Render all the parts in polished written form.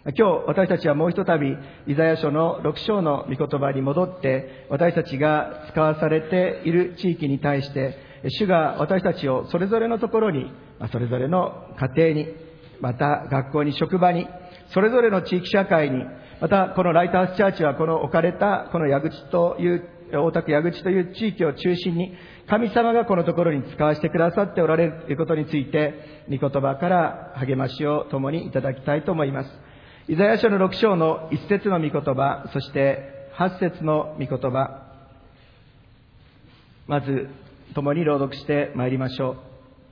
今日私たちはもう一たびイザヤ書の6章の御言葉に戻って、私たちが使わされている地域に対して主が私たちをそれぞれのところに、それぞれの家庭に、また学校に、職場に、それぞれの地域社会に、またこのライトハウスチャーチはこの置かれたこの大田区矢口という地域を中心に、神様がこのところに使わせてくださっておられるということについて、御言葉から励ましを共にいただきたいと思います。イザヤ書の6章の1節の御言葉、そして8節の御言葉、まず共に朗読してまいりましょう。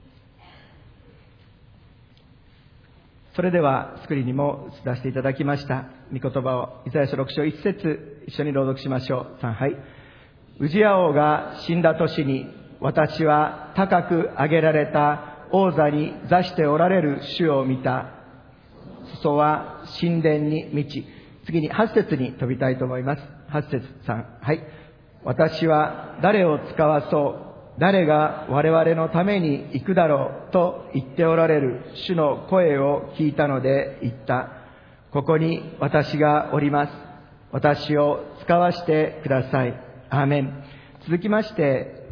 それではスクリーンにも出していただきました御言葉を、イザヤ書6章1節一緒に朗読しましょう。3、はい。ウジヤ王が死んだ年に、私は高く上げられた王座に座しておられる主を見た。裾は神殿に満ち。次に8節に飛びたいと思います。8節3、はい。私は誰を使わそう、誰が我々のために行くだろうと言っておられる主の声を聞いたので言った。ここに私がおります。私を使わしてください。アーメン。続きまして、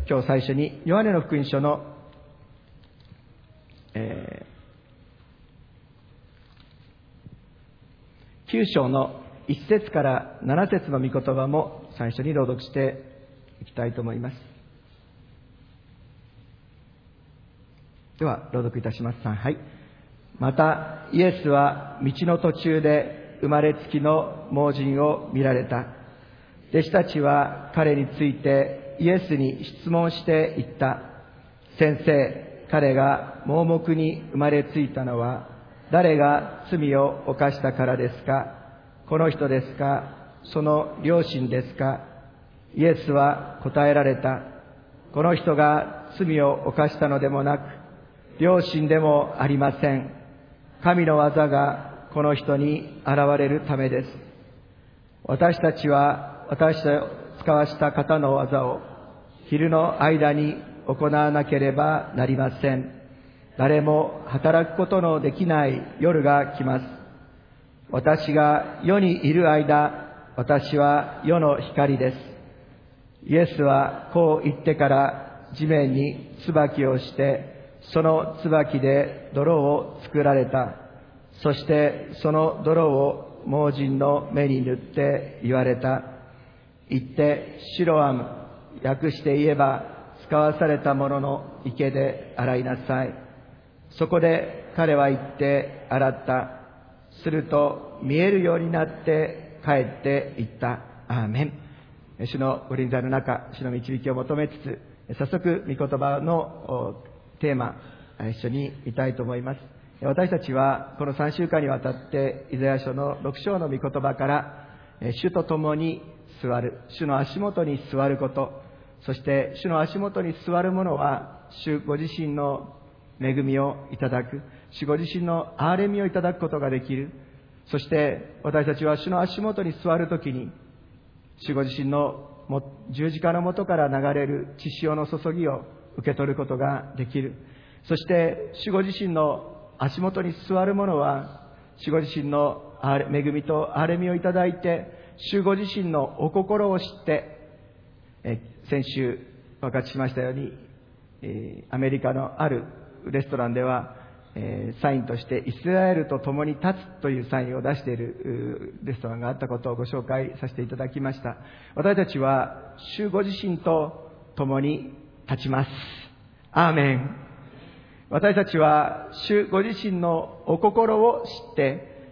今日最初にヨハネの福音書の、9章の1節から7節の御言葉も最初に朗読していきたいと思います。では朗読いたします。3、はい。またイエスは道の途中で生まれつきの盲人を見られた。弟子たちは彼についてイエスに質問して言った。先生、彼が盲目に生まれついたのは誰が罪を犯したからですか？この人ですか？その両親ですか？イエスは答えられた。この人が罪を犯したのでもなく、両親でもありません。神の技がこの人に現れるためです。私たちは私を使わした方の技を昼の間に行わなければなりません。誰も働くことのできない夜が来ます。私が世にいる間、私は世の光です。イエスはこう言ってから地面に椿をして、その椿で泥を作られた。そしてその泥を盲人の目に塗って言われた。行ってシロアム、訳して言えば使わされたものの池で洗いなさい。そこで彼は行って洗った。すると見えるようになって帰って行った。アーメン。主のご臨在の中、主の導きを求めつつ、早速御言葉のテーマ一緒に見たいと思います。私たちはこの3週間にわたってイザヤ書の6章の御言葉から主と共に座る、主の足元に座ること、そして主の足元に座る者は主ご自身の恵みをいただく、主ご自身の憐れみをいただくことができる。そして私たちは主の足元に座るときに、主ご自身の十字架の元から流れる血潮の注ぎを受け取ることができる。そして主ご自身の足元に座る者は、主ご自身の恵みと憐れみをいただいて、主ご自身のお心を知って、先週お分かちしましたように、アメリカのあるレストランでは、サインとしてイスラエルと共に立つというサインを出しているレストランがあったことをご紹介させていただきました。私たちは主ご自身と共に立ちます。アーメン。私たちは主ご自身のお心を知って、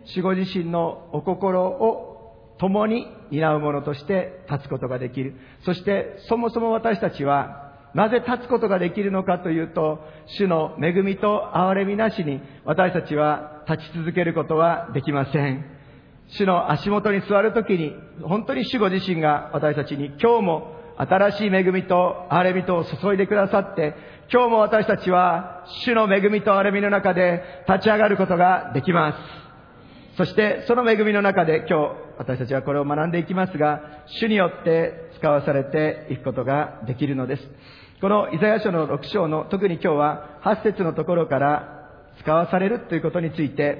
主ご自身のお心を共に担う者として立つことができる。そしてそもそも私たちはなぜ立つことができるのかというと、主の恵みと憐れみなしに私たちは立ち続けることはできません。主の足元に座るときに、本当に主ご自身が私たちに今日も新しい恵みと憐れみとを注いでくださって、今日も私たちは主の恵みと憐れみの中で立ち上がることができます。そしてその恵みの中で今日私たちはこれを学んでいきますが、主によって使わされていくことができるのです。このイザヤ書の6章の特に今日は8節のところから使わされるということについて、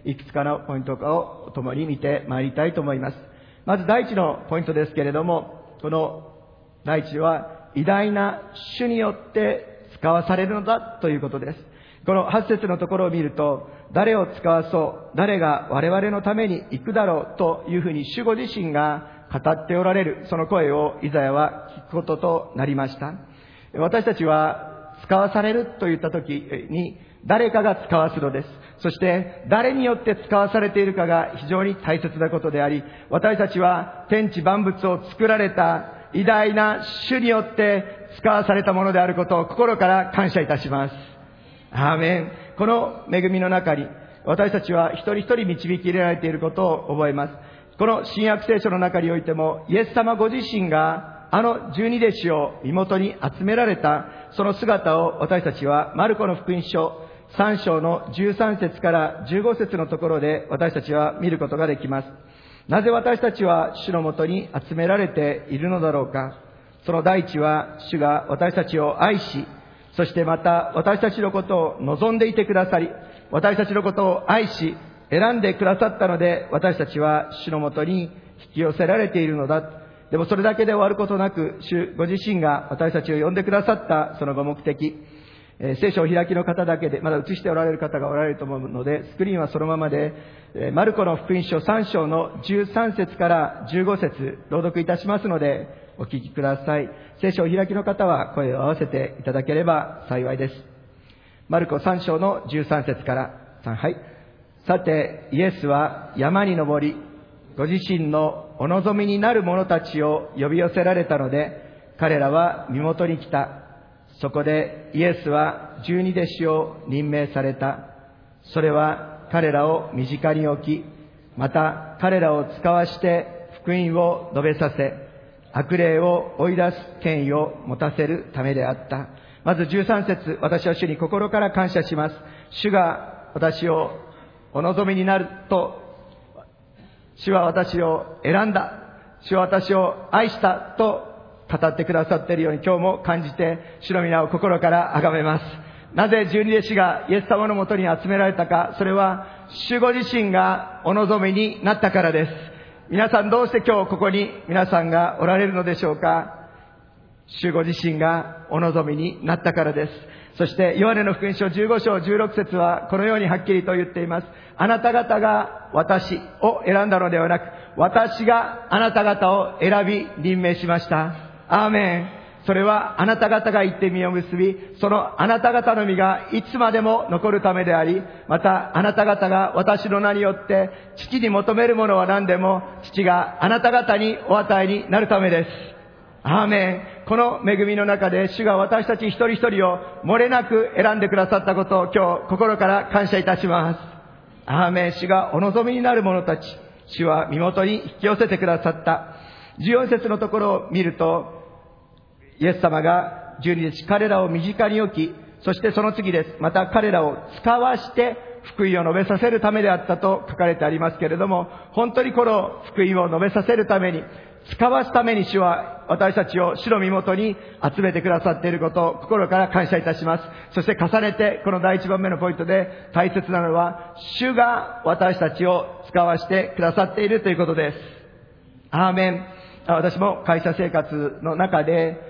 いくつかのポイントを共に見てまいりたいと思います。まず第一のポイントですけれども、この第一は偉大な主によって使わされるのだということです。この8節のところを見ると、誰を使わそう、誰が我々のために行くだろうというふうに主ご自身が語っておられる、その声をイザヤは聞くこととなりました。私たちは使わされるといった時に誰かが使わすのです。そして誰によって使わされているかが非常に大切なことであり、私たちは天地万物を作られた偉大な主によって使わされたものであることを心から感謝いたします。アーメン。この恵みの中に私たちは一人一人導き入れられていることを覚えます。この新約聖書の中においても、イエス様ご自身があの十二弟子を身元に集められたその姿を私たちはマルコの福音書3章の13節から15節のところで私たちは見ることができます。なぜ私たちは主のもとに集められているのだろうか。その第一は主が私たちを愛し、そしてまた私たちのことを望んでいてくださり、私たちのことを愛し選んでくださったので、私たちは主のもとに引き寄せられているのだ。でもそれだけで終わることなく、主ご自身が私たちを呼んでくださったそのご目的、聖書を開きの方だけで、まだ映しておられる方がおられると思うので、スクリーンはそのままで、マルコの福音書3章の13節から15節朗読いたしますので、お聞きください。聖書を開きの方は声を合わせていただければ幸いです。マルコ3章の13節から3、はい。さて、イエスは山に登り、ご自身のお望みになる者たちを呼び寄せられたので、彼らは身元に来た。そこでイエスは12弟子を任命された。それは彼らを身近に置き、また彼らを使わして福音を述べさせ、悪霊を追い出す権威を持たせるためであった。まず13節、私は主に心から感謝します。主が私をお望みになると、主は私を選んだ、主は私を愛したと語ってくださっているように、今日も感じて主の皆を心から崇めます。なぜ十二弟子がイエス様のもとに集められたか、それは主ご自身がお望みになったからです。皆さん、どうして今日ここに皆さんがおられるのでしょうか。主ご自身がお望みになったからです。そしてヨハネの福音書15章16節はこのようにはっきりと言っています。あなた方が私を選んだのではなく、私があなた方を選び任命しました。アーメン。それはあなた方が言って実を結び、そのあなた方の実がいつまでも残るためであり、またあなた方が私の名によって父に求めるものは何でも父があなた方にお与えになるためです。アーメン。この恵みの中で主が私たち一人一人を漏れなく選んでくださったことを今日心から感謝いたします。アーメン。主がお望みになる者たち、主は身元に引き寄せてくださった。14節のところを見ると、イエス様が12弟子、彼らを身近に置き、そしてその次です。また彼らを使わして福音を述べさせるためであったと書かれてありますけれども、本当にこの福音を述べさせるために、使わすために主は私たちを主の身元に集めてくださっていることを心から感謝いたします。そして重ねてこの第一番目のポイントで大切なのは、主が私たちを使わしてくださっているということです。アーメン。私も会社生活の中で、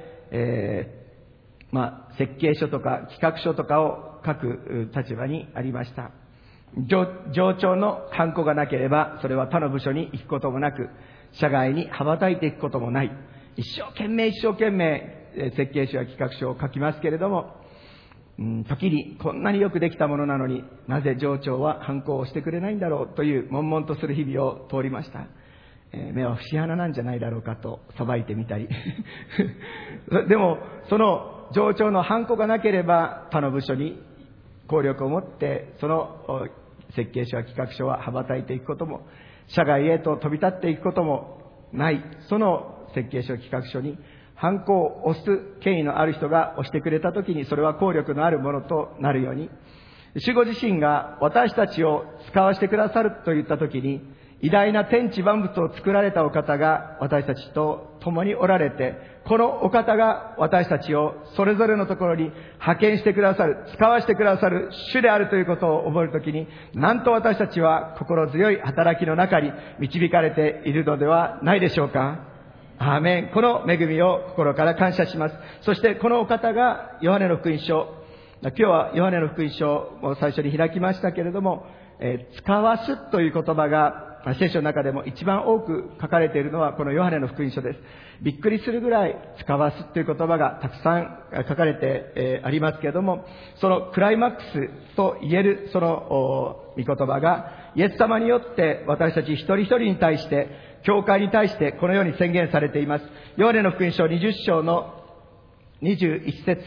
設計書とか企画書とかを書く立場にありました。上長のハンコがなければ、それは他の部署に行くこともなく、社外に羽ばたいていくこともない。一生懸命設計書や企画書を書きますけれども、時にこんなによくできたものなのになぜ上長はハンコを押してくれないんだろうという悶々とする日々を通りました。目は節穴なんじゃないだろうかと裁いてみたりでもその上長のハンコがなければ他の部署に効力を持ってその設計書や企画書は羽ばたいていくことも、社外へと飛び立っていくこともない。その設計書企画書にハンコを押す権威のある人が押してくれたときに、それは効力のあるものとなるように、 主ご自身が私たちを使わせてくださると言ったときに、偉大な天地万物を作られたお方が私たちと共におられて、このお方が私たちをそれぞれのところに派遣してくださる、使わせてくださる主であるということを覚えるときに、なんと私たちは心強い働きの中に導かれているのではないでしょうか。アーメン。この恵みを心から感謝します。そしてこのお方がヨハネの福音書、今日はヨハネの福音書を最初に開きましたけれども、使わすという言葉が聖書の中でも一番多く書かれているのはこのヨハネの福音書です。びっくりするぐらい使わすという言葉がたくさん書かれてありますけれども、そのクライマックスと言えるその御言葉がイエス様によって私たち一人一人に対して、教会に対してこのように宣言されています。ヨハネの福音書20章の21節。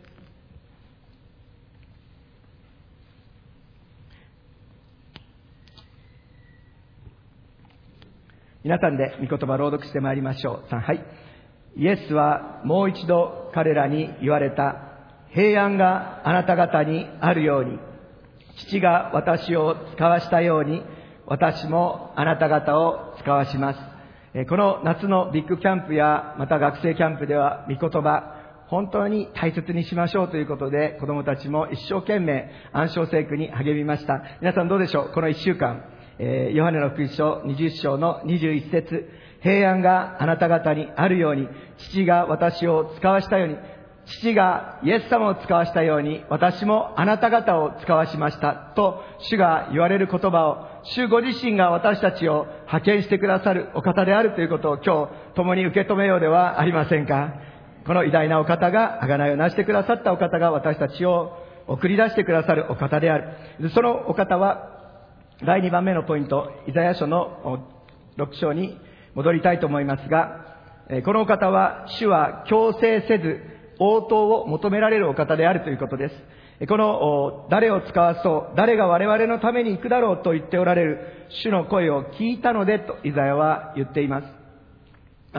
皆さんで御言葉を朗読してまいりましょう。はい。イエスはもう一度彼らに言われた。平安があなた方にあるように、父が私を使わしたように、私もあなた方を使わします。この夏のビッグキャンプやまた学生キャンプでは御言葉、本当に大切にしましょうということで、子どもたちも一生懸命暗唱聖句に励みました。皆さんどうでしょう。この1週間、ヨハネの福音書20章の21節、平安があなた方にあるように、父が私を使わしたように、父がイエス様を使わしたように、私もあなた方を使わしましたと主が言われる言葉を、主ご自身が私たちを派遣してくださるお方であるということを今日共に受け止めようではありませんか。この偉大なお方が、贖いをなしてくださったお方が私たちを送り出してくださるお方である。そのお方は第2番目のポイント、イザヤ書の6章に戻りたいと思いますが、このお方は、主は強制せず応答を求められるお方であるということです。この誰を使わそう、誰が我々のために行くだろうと言っておられる主の声を聞いたのでとイザヤは言っています。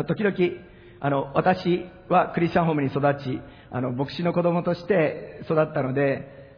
時々私はクリスチャンホームに育ち、牧師の子供として育ったので、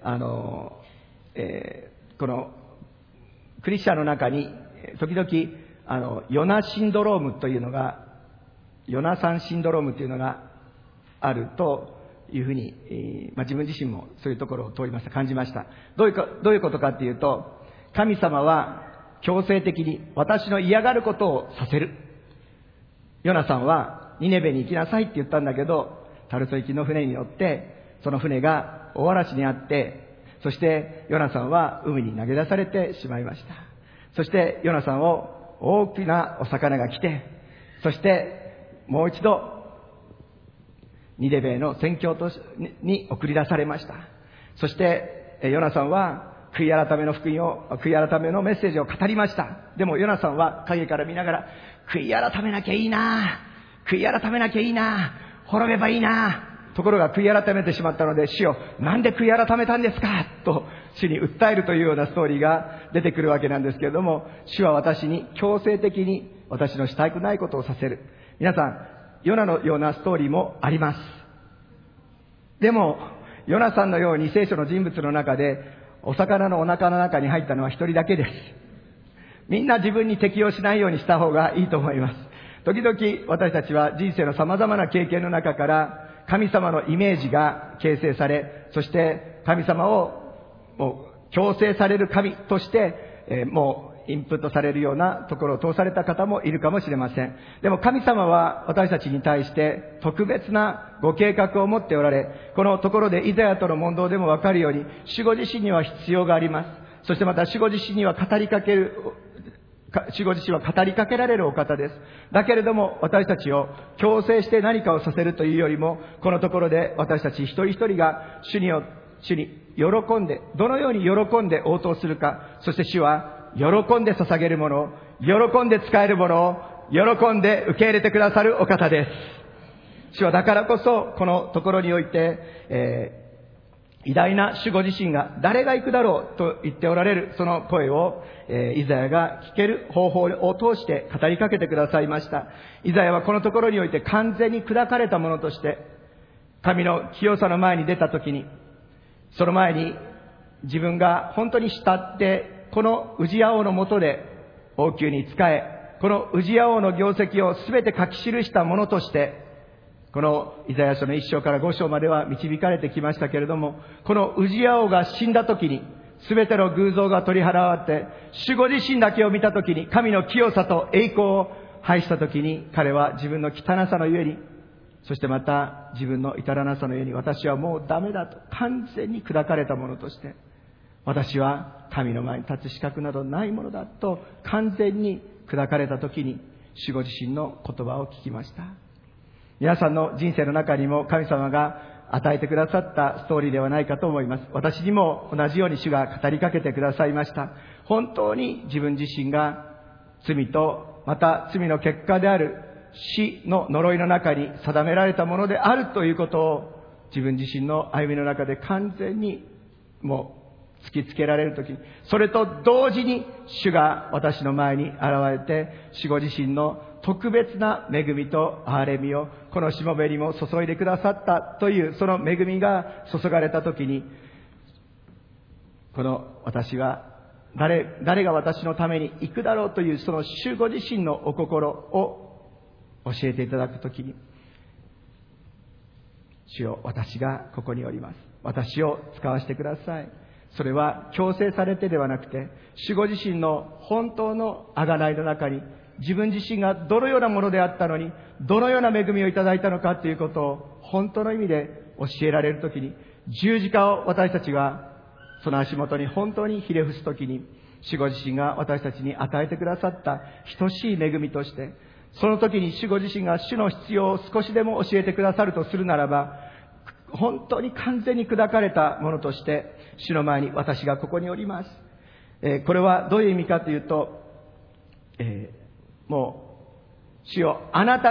このクリスチャンの中に時々ヨナシンドロームというのが、ヨナサンシンドロームというのがあるというふうに、自分自身もそういうところを通りました、感じました。どういうことかっていうと、神様は強制的に私の嫌がることをさせる。ヨナさんはニネベに行きなさいって言ったんだけど、タルソ行きの船に乗ってその船が大嵐にあって、そしてヨナさんは海に投げ出されてしまいました。そしてヨナさんを大きなお魚が来て、そしてもう一度ニネベの宣教に送り出されました。そしてヨナさんは悔い改めの福音を、悔い改めのメッセージを語りました。でもヨナさんは影から見ながら、悔い改めなきゃいいな、悔い改めなきゃいいな、滅べばいいな。ところが悔い改めてしまったので、主よ、なんで悔い改めたんですかと主に訴えるというようなストーリーが出てくるわけなんですけれども、主は私に強制的に私のしたくないことをさせる。皆さん、ヨナのようなストーリーもあります。でもヨナさんのように聖書の人物の中でお魚のお腹の中に入ったのは一人だけです。みんな自分に適応しないようにした方がいいと思います。時々私たちは人生の様々な経験の中から神様のイメージが形成され、そして神様をもう強制される神として、もうインプットされるようなところを通された方もいるかもしれません。でも神様は私たちに対して特別なご計画を持っておられ、このところでイザヤとの問答でもわかるように、主ご自身には必要があります。そしてまた主ご自身には主ご自身は語りかけられるお方です。だけれども私たちを強制して何かをさせるというよりも、このところで私たち一人一人が主に喜んで、どのように喜んで応答するか、そして主は喜んで捧げるものを、喜んで使えるものを喜んで受け入れてくださるお方です。主はだからこそこのところにおいて、偉大な主ご自身が誰が行くだろうと言っておられるその声を、イザヤが聞ける方法を通して語りかけてくださいました。イザヤはこのところにおいて完全に砕かれたものとして、神の清さの前に出たときに、その前に自分が本当に慕って、このウジヤ王のもとで王宮に仕え、このウジヤ王の業績をすべて書き記したものとして、このイザヤ書の1章から5章までは導かれてきましたけれども、このウジヤ王が死んだ時に、すべての偶像が取り払われて、主ご自身だけを見た時に、神の清さと栄光を拝した時に、彼は自分の汚さのゆえに、そしてまた自分の至らなさのゆえに、私はもうダメだと完全に砕かれたものとして、私は神の前に立つ資格などないものだと完全に砕かれた時に、主ご自身の言葉を聞きました。皆さんの人生の中にも神様が与えてくださったストーリーではないかと思います。私にも同じように主が語りかけてくださいました。本当に自分自身が罪と、また罪の結果である死の呪いの中に定められたものであるということを、自分自身の歩みの中で完全にもう突きつけられるときに、それと同時に主が私の前に現れて、主ご自身の特別な恵みと憐れみをこのしもべにも注いでくださったという、その恵みが注がれたときに、この私は誰が私のために行くだろうという、その主ご自身のお心を教えていただくときに、主よ、私がここにおります。私を使わせてください。それは強制されてではなくて、主ご自身の本当の贖いの中に、自分自身がどのようなものであったのに、どのような恵みをいただいたのかということを本当の意味で教えられるときに、十字架を私たちがその足元に本当にひれ伏すときに、主ご自身が私たちに与えてくださった等しい恵みとして、その時に主ご自身が主の必要を少しでも教えてくださるとするならば、本当に完全に砕かれたものとして、主の前に私がここにおります。これはどういう意味かというと、もう、主よ、あなた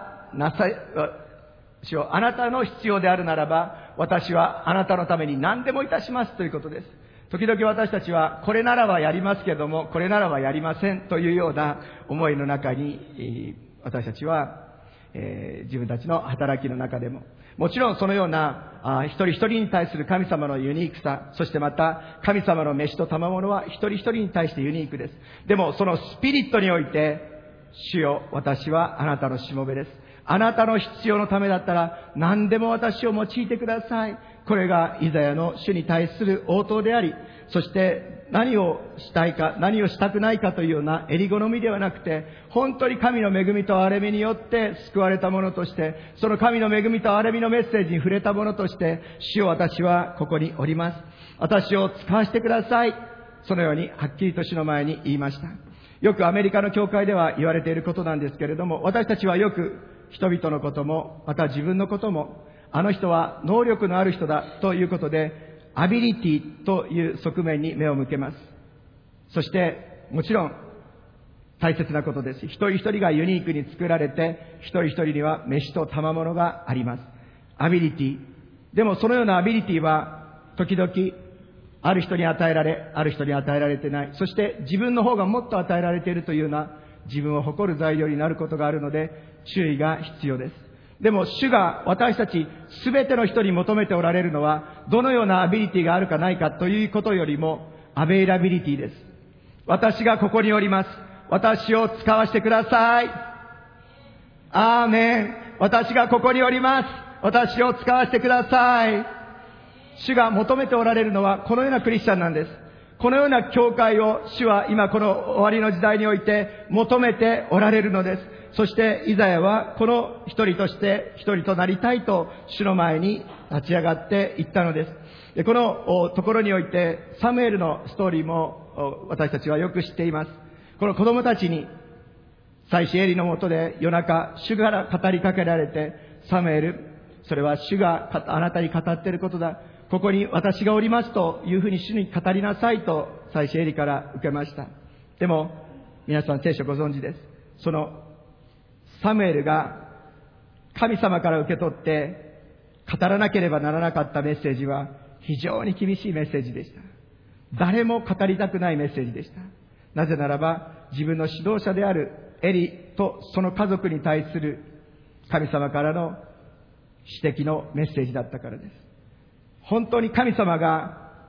の必要であるならば、私はあなたのために何でもいたしますということです。時々私たちは、これならばやりますけれども、これならばやりませんというような思いの中に、私たちは、自分たちの働きの中でも、もちろんそのような一人一人に対する神様のユニークさ、そしてまた神様の飯と賜物は一人一人に対してユニークです。でもそのスピリットにおいて、主よ、私はあなたのしもべです。あなたの必要のためだったら何でも私を用いてください。これがイザヤの主に対する応答であり、そして何をしたいか、何をしたくないかというような襟好みではなくて、本当に神の恵みと憐れみによって救われたものとして、その神の恵みと憐れみのメッセージに触れたものとして、主よ、私はここにおります。私を使わせてください。そのようにはっきりと主の前に言いました。よくアメリカの教会では言われていることなんですけれども、私たちはよく人々のことも、また自分のことも、あの人は能力のある人だということで、アビリティという側面に目を向けます。そしてもちろん大切なことです。一人一人がユニークに作られて、一人一人には飯と賜物があります。アビリティ。でもそのようなアビリティは時々ある人に与えられ、ある人に与えられてない。そして自分の方がもっと与えられているというような自分を誇る材料になることがあるので、注意が必要です。でも主が私たちすべての人に求めておられるのは、どのようなアビリティがあるかないかということよりも、アベイラビリティです。私がここにおります。私を使わせてください。アーメン。私がここにおります。私を使わせてください。主が求めておられるのはこのようなクリスチャンなんです。このような教会を主は今この終わりの時代において求めておられるのです。そしてイザヤはこの一人として一人となりたいと主の前に立ち上がっていったのです。このところにおいてサムエルのストーリーも私たちはよく知っています。この子供たちに祭司エリのもとで夜中主から語りかけられて、サムエル、それは主があなたに語っていることだ。ここに私がおりますというふうに主に語りなさいと祭司エリから受けました。でも皆さん聖書ご存知です。そのサムエルが神様から受け取って語らなければならなかったメッセージは非常に厳しいメッセージでした。誰も語りたくないメッセージでした。なぜならば自分の指導者であるエリとその家族に対する神様からの指摘のメッセージだったからです。本当に神様が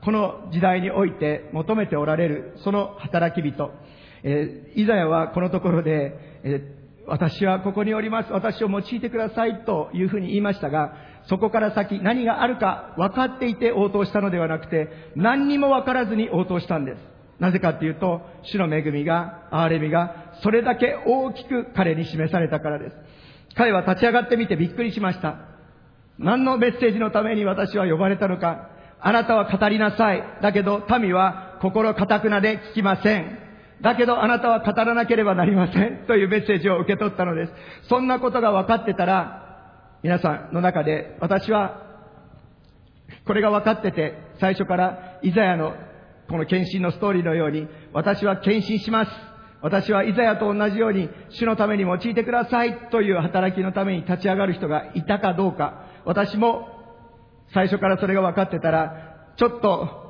この時代において求めておられるその働き人、イザヤはこのところで、私はここにおります。私を用いてくださいというふうに言いましたが、そこから先何があるか分かっていて応答したのではなくて、何にも分からずに応答したんです。なぜかというと、主の恵みが、憐れみが、それだけ大きく彼に示されたからです。彼は立ち上がってみてびっくりしました。何のメッセージのために私は呼ばれたのか。あなたは語りなさい。だけど民は心堅くなで聞きません。だけどあなたは語らなければなりません。というメッセージを受け取ったのです。そんなことが分かってたら、皆さんの中で私は、これが分かってて、最初からイザヤのこの献身のストーリーのように、私は献身します。私はイザヤと同じように、主のために用いてくださいという働きのために立ち上がる人がいたかどうか、私も最初からそれが分かってたら、ちょっと、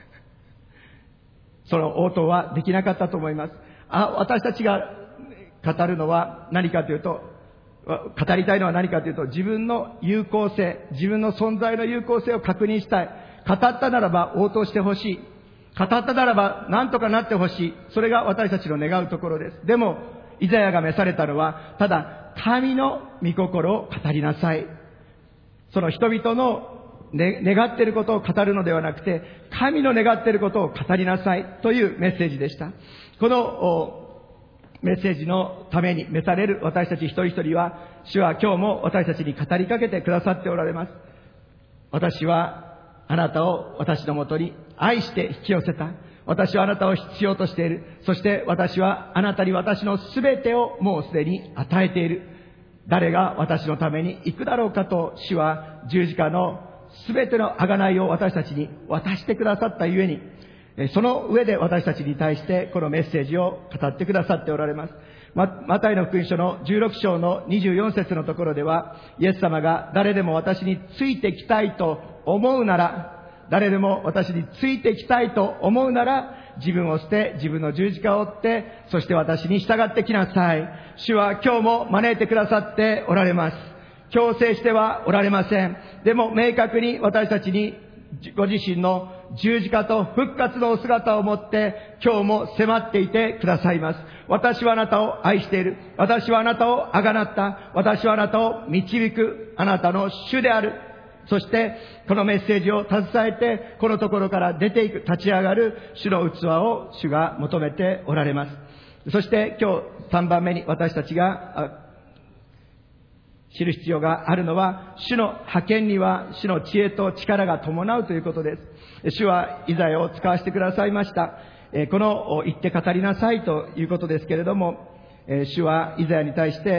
その応答はできなかったと思います。私たちが語るのは何かというと、語りたいのは何かというと、自分の有効性、自分の存在の有効性を確認したい。語ったならば応答してほしい。語ったならば何とかなってほしい。それが私たちの願うところです。でも、イザヤが召されたのは、ただ、神の御心を語りなさい。その人々の願っていることを語るのではなくて、神の願っていることを語りなさいというメッセージでした。このメッセージのために召される私たち一人一人は、主は今日も私たちに語りかけてくださっておられます。私はあなたを私のもとに愛して引き寄せた。私はあなたを必要としている。そして私はあなたに私のすべてをもうすでに与えている。誰が私のために行くだろうかと、主は十字架のすべての贖いを私たちに渡してくださったゆえに、その上で私たちに対してこのメッセージを語ってくださっておられます。マタイの福音書の16章の24節のところでは、イエス様が誰でも私についてきたいと思うなら、誰でも私についてきたいと思うなら、自分を捨て、自分の十字架を追って、そして私に従ってきなさい。主は今日も招いてくださっておられます。強制してはおられません。でも明確に私たちにご自身の十字架と復活のお姿を持って今日も迫っていてくださいます。私はあなたを愛している。私はあなたをあがなった。私はあなたを導く。あなたの主である。そしてこのメッセージを携えてこのところから出ていく、立ち上がる主の器を主が求めておられます。そして今日3番目に私たちが知る必要があるのは、主の派遣には主の知恵と力が伴うということです。主はイザヤを使わせてくださいました。この言って語りなさいということですけれども、主はイザヤに対して、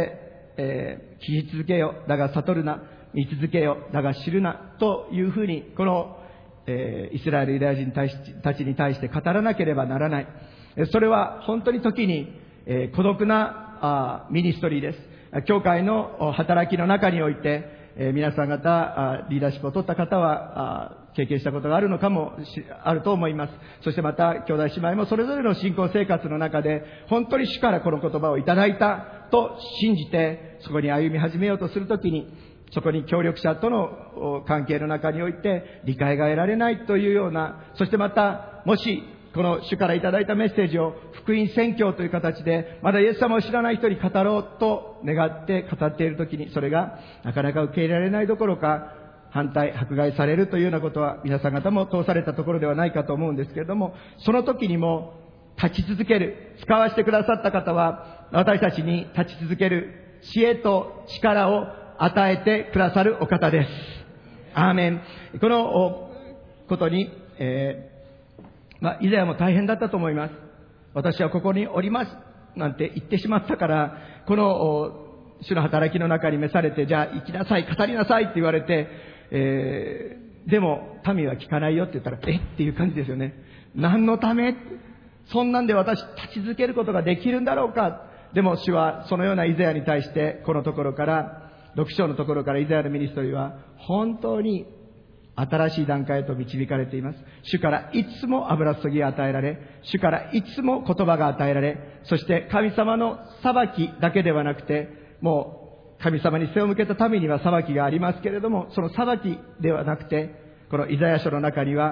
聞き続けよ、だが悟るな、見続けよ、だが知るな、というふうに、この、イスラエルユダヤ人たちに対して語らなければならない。それは本当に時に、孤独なミニストリーです。教会の働きの中において、皆さん方、リーダーシップを取った方は、経験したことがあるのかもあると思います。そしてまた、兄弟姉妹もそれぞれの信仰生活の中で、本当に主からこの言葉をいただいたと信じて、そこに歩み始めようとするときに、そこに協力者との関係の中において、理解が得られないというような、そしてまた、もし、この主からいただいたメッセージを福音宣教という形で、まだイエス様を知らない人に語ろうと願って語っているときに、それがなかなか受け入れられないどころか、反対、迫害されるというようなことは皆さん方も通されたところではないかと思うんですけれども、その時にも立ち続ける、使わせてくださった方は、私たちに立ち続ける知恵と力を与えてくださるお方です。アーメン。このことに、イザヤも大変だったと思います。私はここにおりますなんて言ってしまったから、この主の働きの中に召されて、じゃあ行きなさい、語りなさいって言われて、でも民は聞かないよって言ったら、っていう感じですよね。何のため？そんなんで私立ち続けることができるんだろうか。でも主はそのようなイザヤに対して、このところから、6章のところからイザヤのミニストリーは本当に新しい段階へと導かれています。主からいつも油注ぎが与えられ、主からいつも言葉が与えられ、そして神様の裁きだけではなくて、もう神様に背を向けた民には裁きがありますけれども、その裁きではなくて、このイザヤ書の中には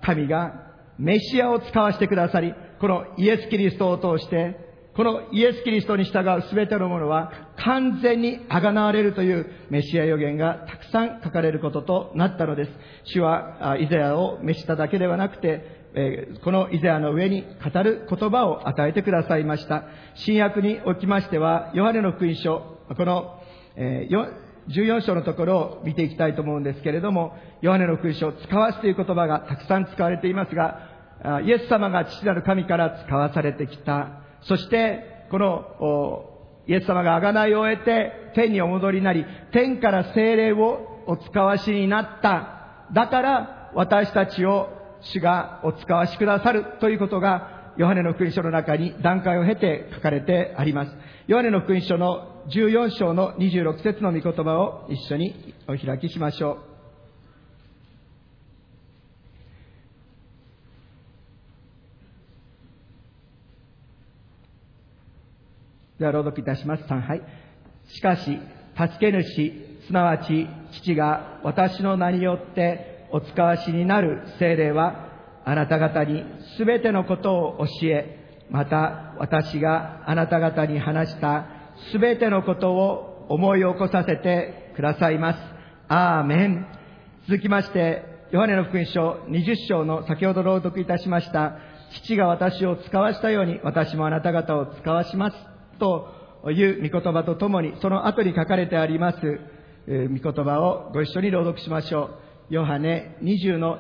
神がメシアを使わせてくださり、このイエス・キリストを通して、このイエス・キリストに従うすべてのものは完全にあがなわれるというメシア予言がたくさん書かれることとなったのです。主はイザヤを召しただけではなくて、このイザヤの上に語る言葉を与えてくださいました。新約におきましては、ヨハネの福音書、この14章のところを見ていきたいと思うんですけれども、ヨハネの福音書、使わすという言葉がたくさん使われていますが、イエス様が父なる神から使わされてきた。そして、このイエス様が贖いを得て天にお戻りになり、天から聖霊をお使わしになった。だから私たちを主がお使わしくださるということが、ヨハネの福音書の中に段階を経て書かれてあります。ヨハネの福音書の14章の26節の御言葉を一緒にお開きしましょう。では朗読いたします。3、はい。しかし、助け主、すなわち父が私の名によってお使わしになる聖霊は、あなた方にすべてのことを教え、また私があなた方に話したすべてのことを思い起こさせてくださいます。アーメン。続きまして、ヨハネの福音書20章の先ほど朗読いたしました、父が私を使わしたように私もあなた方を使わしますという御言葉とともに、その後に書かれてあります御言葉をご一緒に朗読しましょう。ヨハネ20の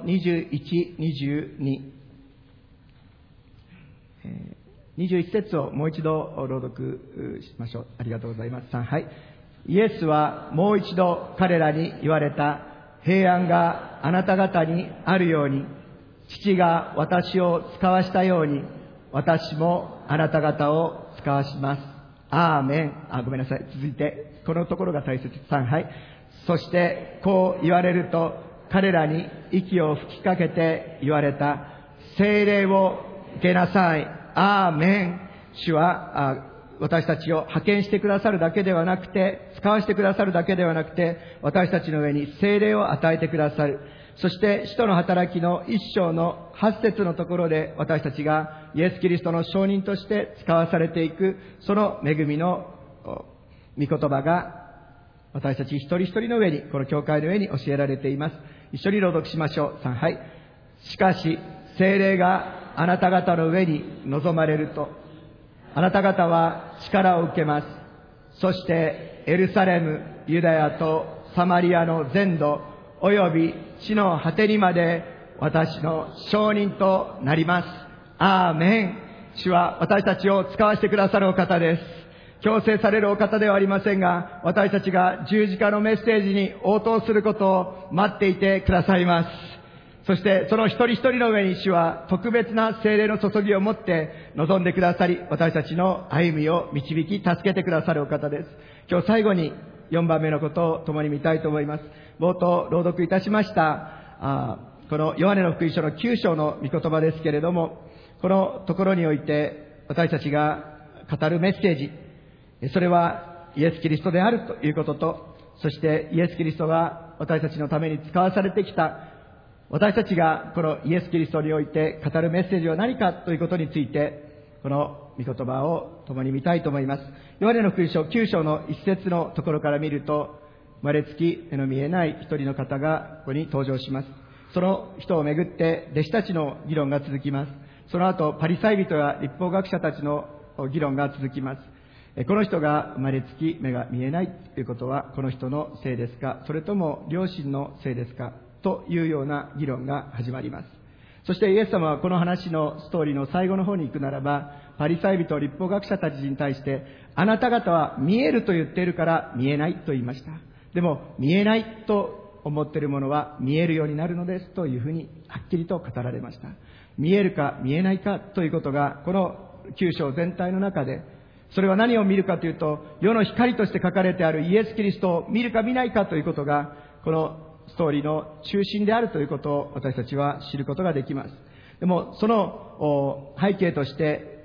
21、22。21節をもう一度朗読しましょう。ありがとうございます。3、はい。イエスはもう一度彼らに言われた。平安があなた方にあるように、父が私を使わしたように、私もあなた方を使わします。アーメン。ごめんなさい。続いて、このところが大切。3、はい。そしてこう言われると、彼らに息を吹きかけて言われた。聖霊を受けなさい。アーメン。主は私たちを派遣してくださるだけではなくて、使わせてくださるだけではなくて、私たちの上に聖霊を与えてくださる。そして使徒の働きの1章の8節のところで、私たちがイエス・キリストの証人として使わされていく、その恵みの御言葉が私たち一人一人の上に、この教会の上に教えられています。一緒に朗読しましょう。3、はい。しかし聖霊があなた方の上に臨まれると、あなた方は力を受けます。そしてエルサレム、ユダヤとサマリアの全土および地の果てにまで私の証人となります。アーメン。主は私たちを使わせてくださるお方です。強制されるお方ではありませんが、私たちが十字架のメッセージに応答することを待っていてくださいます。そしてその一人一人の上に主は特別な聖霊の注ぎを持って臨んでくださり、私たちの歩みを導き助けてくださるお方です。今日最後に4番目のことを共に見たいと思います。冒頭朗読いたしましたこのヨハネの福音書の9章の御言葉ですけれども、このところにおいて私たちが語るメッセージ、それはイエス・キリストであるということと、そしてイエス・キリストが私たちのために使わされてきた、私たちがこのイエス・キリストにおいて語るメッセージは何かということについて、この御言葉を共に見たいと思います。ヨハネの福音書9章の1節のところから見ると、生まれつき目の見えない一人の方がここに登場します。その人をめぐって弟子たちの議論が続きます。その後パリサイ人や律法学者たちの議論が続きます。この人が生まれつき目が見えないということはこの人のせいですか、それとも両親のせいですかというような議論が始まります。そしてイエス様はこの話のストーリーの最後の方に行くならば、パリサイ人、律法学者たちに対して、あなた方は見えると言っているから見えないと言いました。でも見えないと思っているものは見えるようになるのですというふうにはっきりと語られました。見えるか見えないかということがこの9章全体の中で、それは何を見るかというと、世の光として書かれてあるイエス・キリストを見るか見ないかということが、このストーリーの中心であるということを私たちは知ることができます。でもその背景として、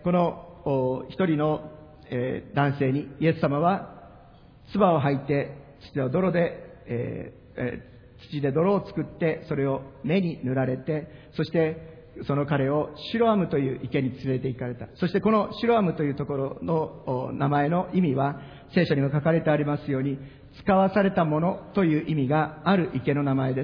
この一人の男性にイエス様は唾を吐いて土を泥で土で泥を作って、それを目に塗られて、そしてその彼をシロアムという池に連れて行かれた。そしてこのシロアムというところの名前の意味は、聖書にも書かれてありますように、使わされたものという意味がある池の名前です。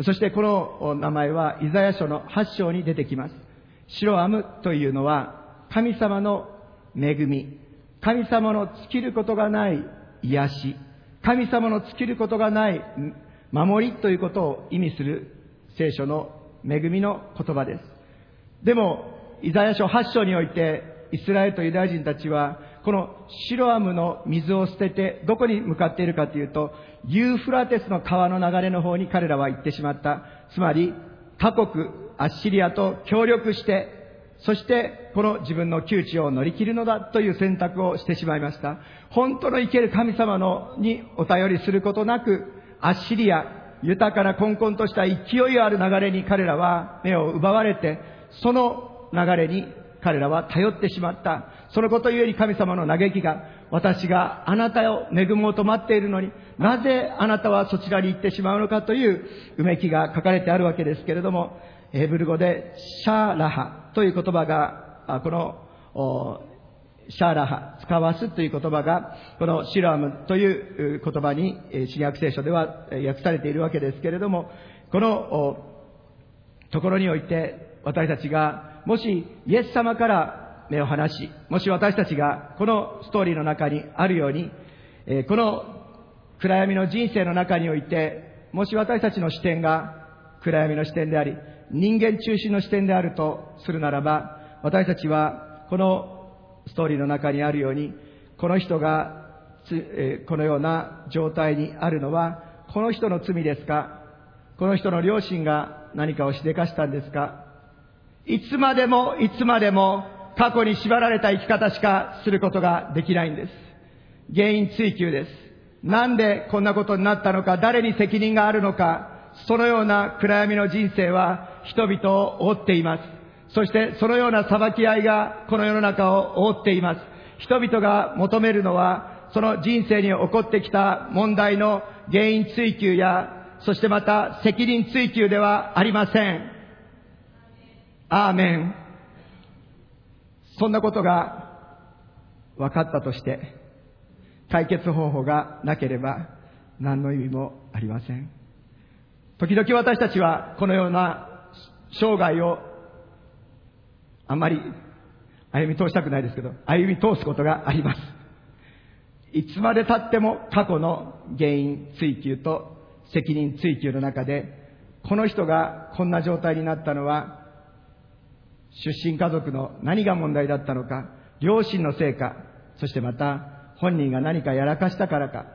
そしてこの名前はイザヤ書の8章に出てきます。シロアムというのは神様の恵み、神様の尽きることがない癒し、神様の尽きることがない守りということを意味する聖書の恵みの言葉です。でもイザヤ書8章においてイスラエルとユダヤ人たちはこのシロアムの水を捨ててどこに向かっているかというと、ユーフラテスの川の流れの方に彼らは行ってしまった。つまり他国アッシリアと協力して、そしてこの自分の窮地を乗り切るのだという選択をしてしまいました。本当の生ける神様にお頼りすることなく、アッシリア、豊かな混々とした勢いある流れに彼らは目を奪われて、その流れに彼らは頼ってしまった。そのことゆえに神様の嘆きが、私があなたを恵もうと待っているのに、なぜあなたはそちらに行ってしまうのかといううめきが書かれてあるわけですけれども、ヘブル語でシャーラハという言葉が、このシャーラハ、使わすという言葉が、このシロアムという言葉に新約聖書では訳されているわけですけれども、このところにおいて私たちがもしイエス様から目を離し、もし私たちがこのストーリーの中にあるように、この暗闇の人生の中において、もし私たちの視点が暗闇の視点であり、人間中心の視点であるとするならば、私たちはこのストーリーの中にあるように、この人がこのような状態にあるのはこの人の罪ですか、この人の両親が何かをしでかしたんですか。いつまでも過去に縛られた生き方しかすることができないんです。原因追及です。なんでこんなことになったのか、誰に責任があるのか、そのような暗闇の人生は人々を覆っています。そしてそのような裁き合いがこの世の中を覆っています。人々が求めるのは、その人生に起こってきた問題の原因追及や、そしてまた責任追及ではありません。アーメン。そんなことが分かったとして、解決方法がなければ何の意味もありません。時々私たちはこのような生涯をあんまり歩み通したくないですけど、歩み通すことがあります。いつまで経っても過去の原因追及と責任追及の中で、この人がこんな状態になったのは出身家族の何が問題だったのか、両親のせいか、そしてまた本人が何かやらかしたからか。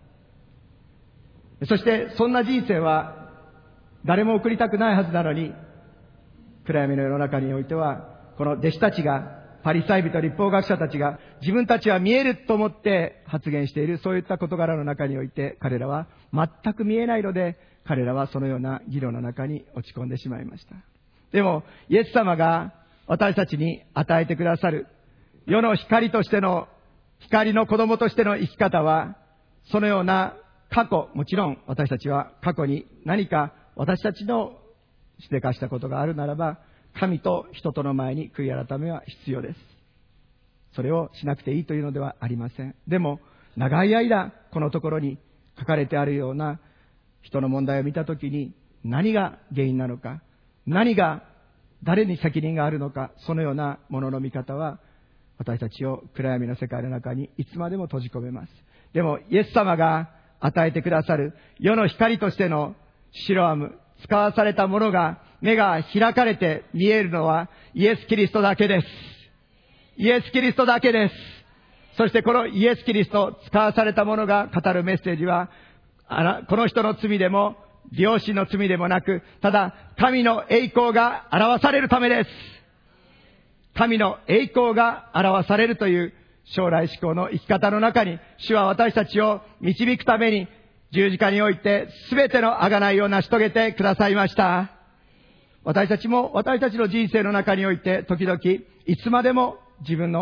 そしてそんな人生は誰も送りたくないはずなのに、暗闇の世の中においてはこの弟子たちが、パリサイ人律法学者たちが自分たちは見えると思って発言している、そういった事柄の中において、彼らは全く見えないので、彼らはそのような議論の中に落ち込んでしまいました。でもイエス様が私たちに与えてくださる世の光としての、光の子供としての生き方は、そのような過去、もちろん私たちは過去に何か私たちのしでかしたことがあるならば、神と人との前に悔い改めは必要です。それをしなくていいというのではありません。でも長い間このところに書かれてあるような人の問題を見たときに、何が原因なのか、何が誰に責任があるのか、そのようなものの見方は私たちを暗闇の世界の中にいつまでも閉じ込めます。でもイエス様が与えてくださる世の光としてのシロアム、使わされたものが、目が開かれて見えるのはイエス・キリストだけです。イエス・キリストだけです。そしてこのイエス・キリスト、使わされたものが語るメッセージは、この人の罪でも両親の罪でもなく、ただ神の栄光が表されるためです。神の栄光が表されるという将来志向の生き方の中に、主は私たちを導くために十字架において全ての贖いを成し遂げてくださいました。私たちも私たちの人生の中において、時々いつまでも自分の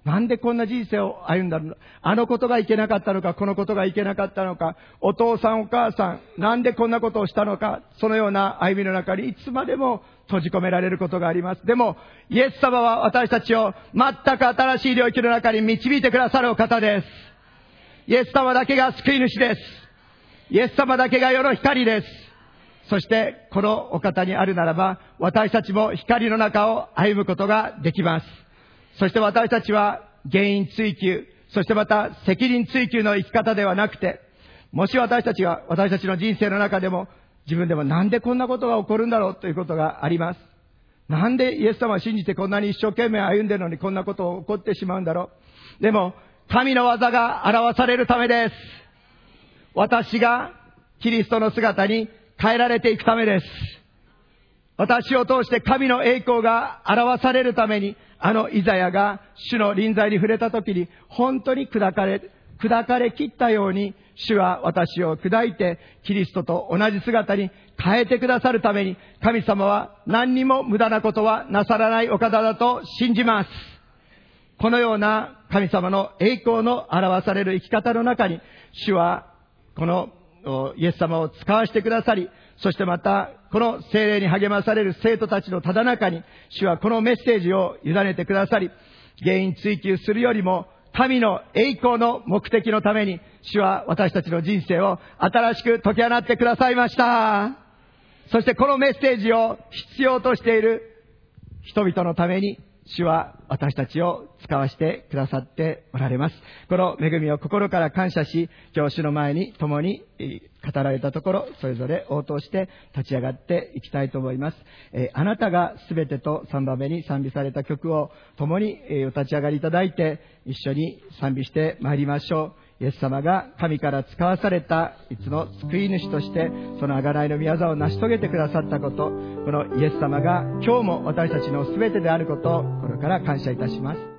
なんでこんな人生を歩んだの？あのことがいけなかったのか、このことがいけなかったのか、お父さんお母さん、なんでこんなことをしたのか、そのような歩みの中にいつまでも閉じ込められることがあります。でも、イエス様は私たちを全く新しい領域の中に導いてくださるお方です。イエス様だけが救い主です。イエス様だけが世の光です。そしてこのお方にあるならば、私たちも光の中を歩むことができます。そして私たちは原因追求、そしてまた責任追求の生き方ではなくて、もし私たちの人生の中でも自分でもなんでこんなことが起こるんだろうということがあります。なんでイエス様を信じてこんなに一生懸命歩んでるのにこんなことが起こってしまうんだろう。でも神の技が表されるためです。私がキリストの姿に変えられていくためです。私を通して神の栄光が表されるために、イザヤが主の臨在に触れた時に本当に砕かれ切ったように、主は私を砕いてキリストと同じ姿に変えてくださるために、神様は何にも無駄なことはなさらないお方だと信じます。このような神様の栄光の表される生き方の中に、主はこのイエス様を使わせてくださり、そしてまたこの聖霊に励まされる生徒たちのただ中に、主はこのメッセージを委ねてくださり、原因追求するよりも神の栄光の目的のために、主は私たちの人生を新しく解き放ってくださいました。そしてこのメッセージを必要としている人々のために、主は私たちを使わせてくださっておられます。この恵みを心から感謝し、今日主の前に共に語られたところ、それぞれ応答して立ち上がっていきたいと思います。あなたがすべてと3番目に賛美された曲を共にお立ち上がりいただいて、一緒に賛美してまいりましょう。イエス様が神から使わされたいつの救い主として、その贖いの御業を成し遂げてくださったこと、このイエス様が今日も私たちの全てであることを心から感謝いたします。